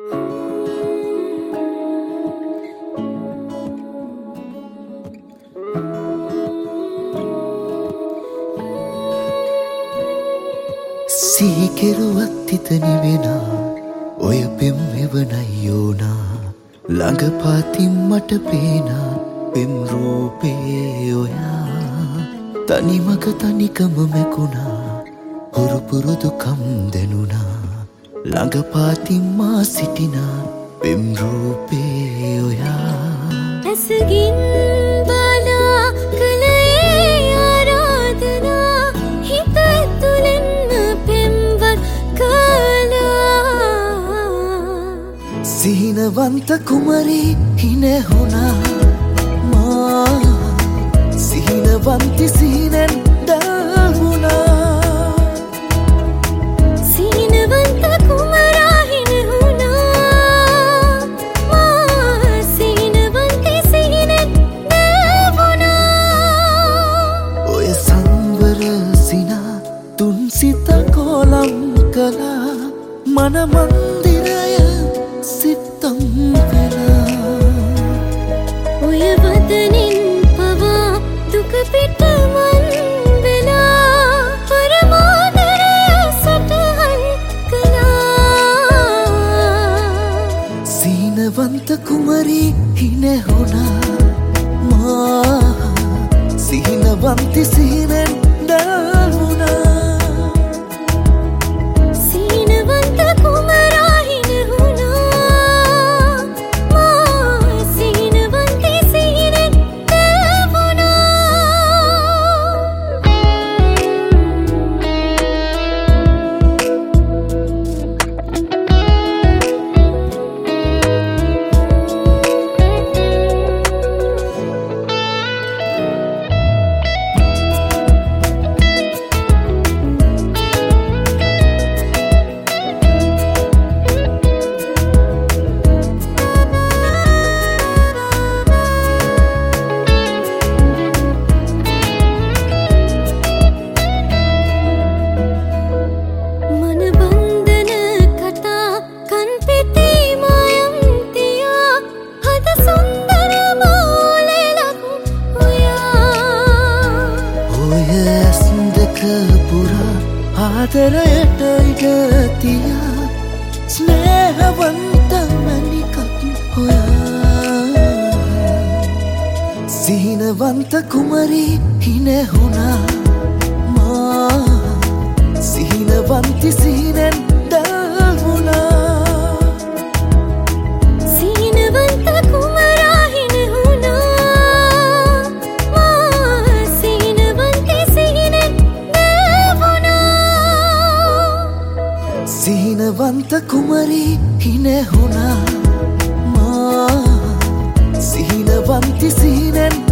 සීකෙරුවත් හිත නිවෙනා ඔය පෙම් එවනයි ඕනා ළඟ පාතින් මට පේනා පෙම් රූපේ ඔයා තනිමක තනිකම මැකුණා හුරු පුරුදුකම් දැනුණා ළඟ පාතින් මා සිටිනා පෙම් රූපේ ඔයා ඇසගින් බලා කලේ ආරාධනා හිත තුලින්ම පෙම්වත් කළා සිහිනවන්ත කුමරි හිනැහුණා මා සිහිනවන්ති සිහිනෙන් දැවුණා සිහිනවන්ත කුමරා හිනැහුණා මා සිහිනවන්ති සිහිනෙන් දැවුණා ඔය සංවර සිනා තුන් සිත කොලම් කළා මන මන්දිරය සිත්තම් වෙලා ඔය වදනින් පවා දුක පිටමන් වෙලා පරමාදරය සටහන් කළා සීනවන්ත කුමරි හිනැහුණා මා සිහිනවන්ති සිහිනෙන් දැවුණා සිහිනවන්ත කුමරා හිනැහුණා මා සිහිනවන්ති සිහිනෙන් දැවුණා ආදරයට ඉඩතියා ස්නේහවන්ත මැණිකක් හොයා සිහිනවන්ත කුමරි හිනැහුණා මා සිහිනවන්ති සිහිනෙන් දැවුණා සිහිනවන්ත කුමරා හිනැහුණා මා සිහිනවන්ති සිහිනෙන් සිහිනවන්ත කුමරි හිනැහුණා මා සිහිනවන්ති සිහිනෙන්